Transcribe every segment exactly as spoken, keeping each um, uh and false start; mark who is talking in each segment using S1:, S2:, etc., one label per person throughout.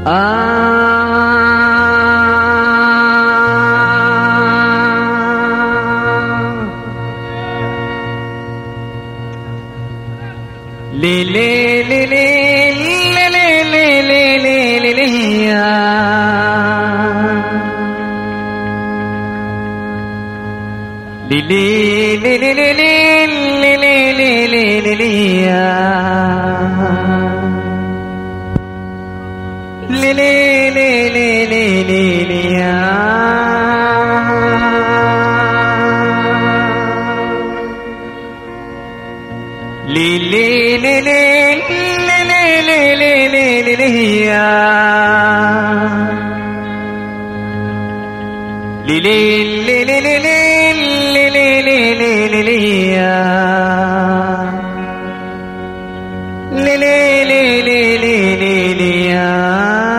S1: لي لي لي لي لي لي لي لي لي لي يا لي لي لي لي لي لي لي لي لي لي لي يا لي لي لي لي لي لي لي يا لي لي لي لي لي لي لي لي لي لي يا لي لي لي لي لي لي لي لي لي لي لي يا لي لي لي لي لي لي لي يا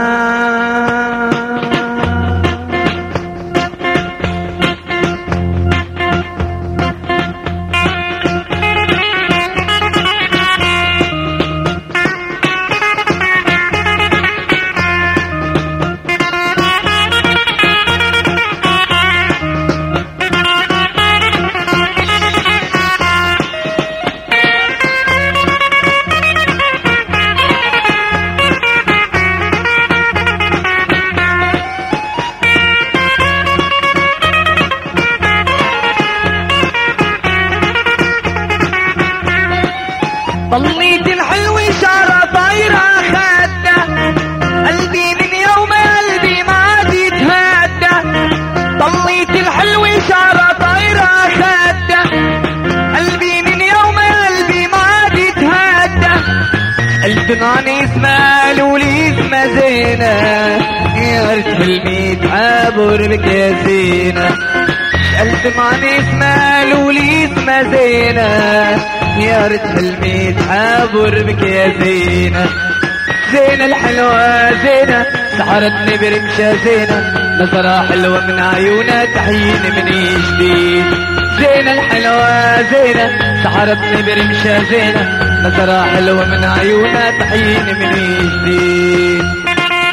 S1: ضليت الحلو إشارة طايرة خدة قلبي من يوم قلبي ما تتهدى ضليت الحلو إشارة طايرة خدة قلبي من يوم قلبي ما تتهدى الفنان اسمه لولي اسمه زينة يا ريت حلمي تعبر بك يا زينة الفنان اسمه لولي اسمه زينة يا ريت حلمي تعبر بك يا زينة زينة الحلوة زينة سحرتني برمشة زينة نظرة حلوة من عيونها تحييني من جديد زينة الحلوة زينة سحرتني برمشة زينة نظرة حلوة من عيونها تحييني من جديد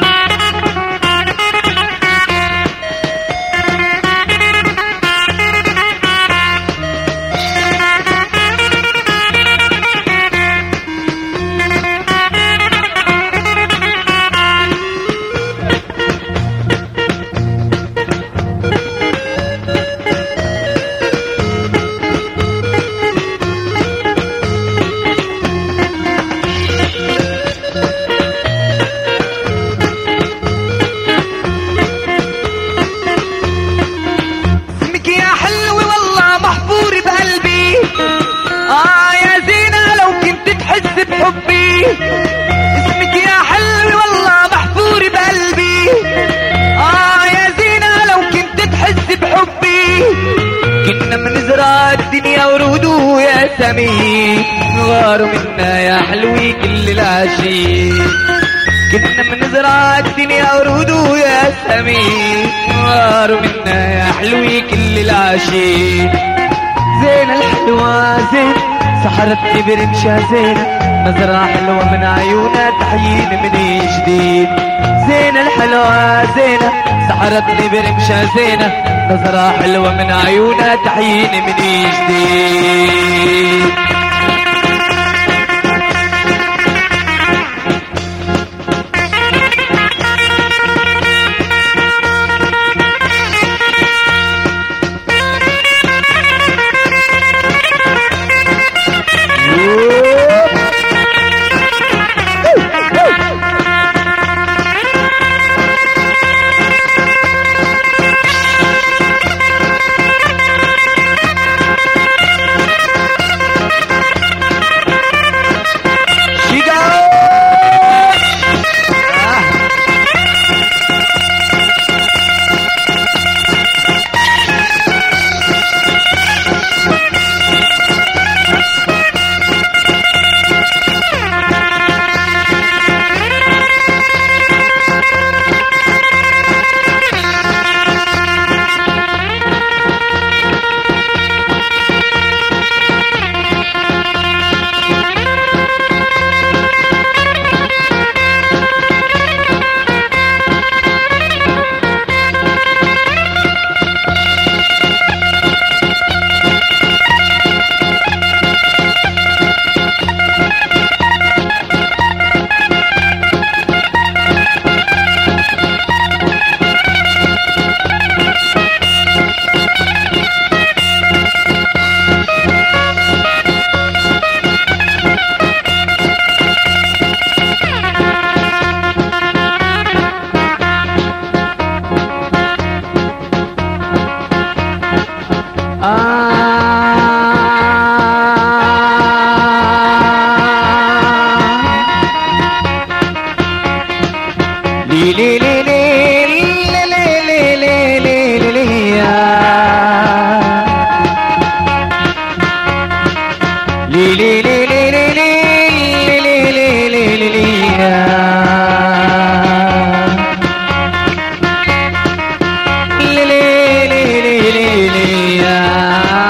S1: اسمك يا حلوي والله محفور بقلبي آه يا زينة لو كنت تحس بحبي كنا منزرع الدنيا ورود ويا سمين نغاروا منا يا حلوي كل العشيق كنا منزرع الدنيا ورود ويا سمين نغاروا منا يا حلوي كل العشيق زينة الحلوة زينة سحرتني برمشة زينة نظرة حلوة من عيونها تحييني من جديد زينة الحلوة زينة سحرتني برمشة زينة نظرة حلوة من عيونها تحييني من جديد لي لي لي لي لي لي لي لي لي يا لي لي لي لي لي لي لي لي لي لي يا لي لي لي لي لي لي يا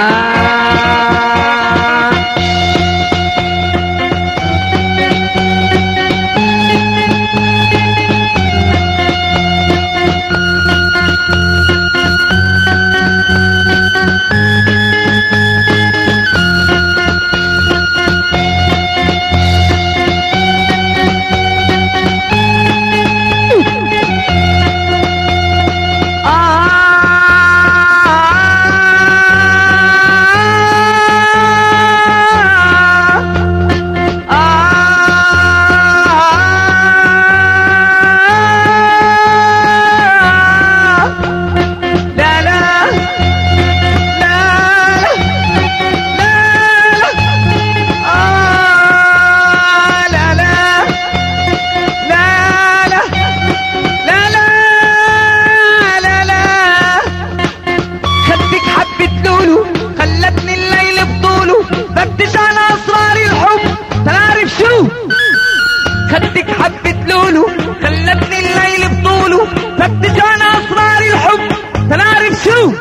S1: خدك حبة لولو خلتني الليل بطوله فتش عن اسرار الحب تنعرف شو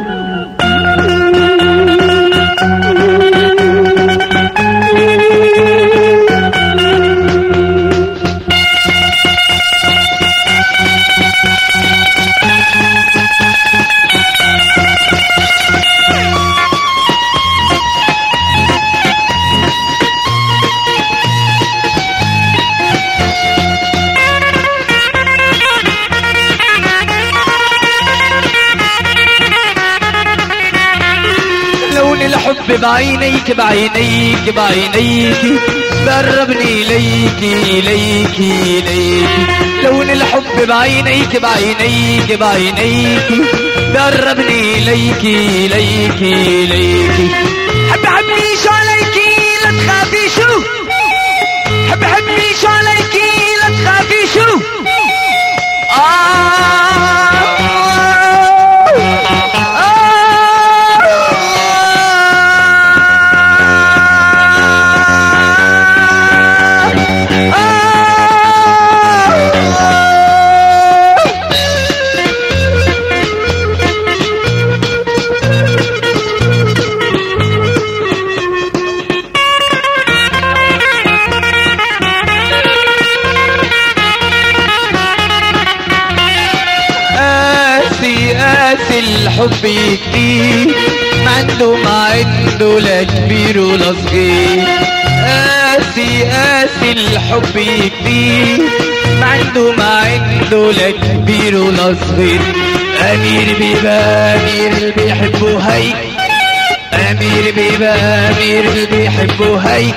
S1: الحب بعينيك بعينيك بعينيك قربني ليكي ليكي ليكي لون الحب بعينيك بعينيك بعينيك قربني ليكي ليكي ليكي حب حبني شو عليكي لا تخافي شو حب حبني شو عليكي لا تخافي شو آه الحب كتير ما عنده ما عنده لا كبير ولا صغير قاسي قاسي الحب كتير ما عنده ما عنده لا كبير ولا صغير امير بيبقى امير اللي بيحبه هيك امير بيبقى امير اللي بيحبه هيك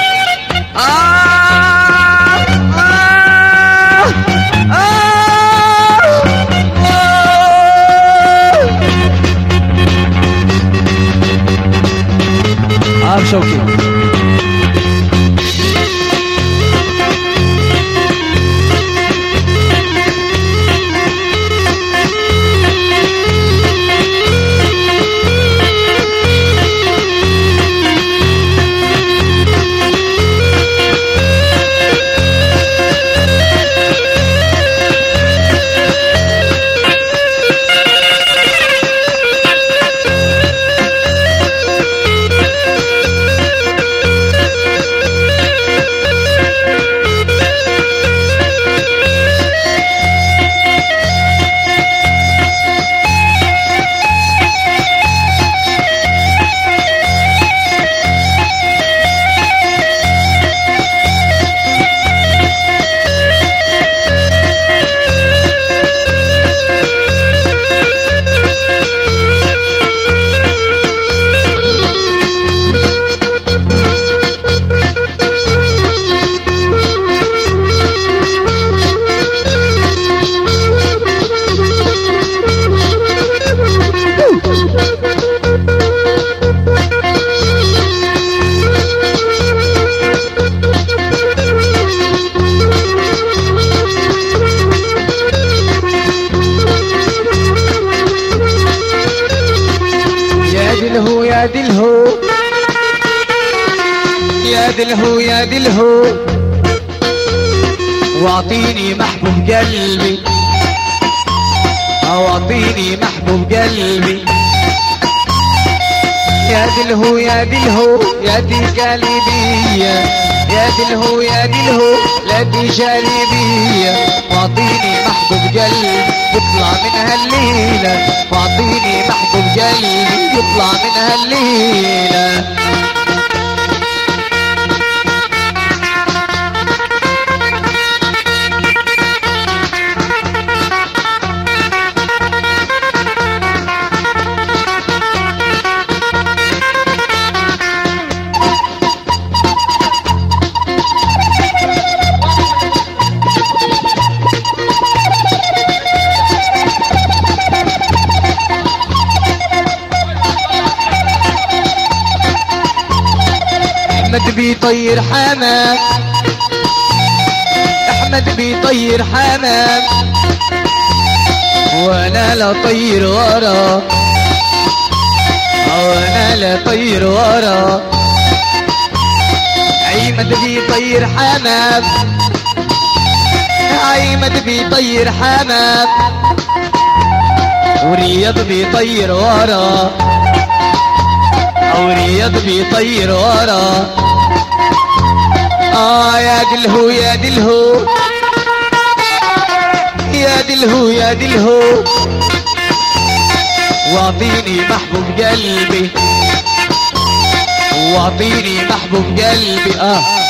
S1: آه آه آه عارف شوقي دلهو يا دلهو يا دلهو يا دلهو واعطيني محبوب قلبي واعطيني محبوب قلبي يا دلهو يا دلهو يا دي قلبية يا دلهو يا دلهو لا دي جالبية واعطيني محبوب قلبي يطلع من هالليلة واعطيني محبوب قلبي يطلع من هالليلة احمد بيطير حمام احمد بيطير حمام وانا لا طير ورا وانا لا طير ورا عيمد بيطير حمام عيمد بيطير حمام ورياض بيطير ورا ورياض بيطير ورا آه يا دلهو يا دلهو يا دلهو يا دلهو واعطيني محبوب قلبي واعطيني محبوب قلبي آه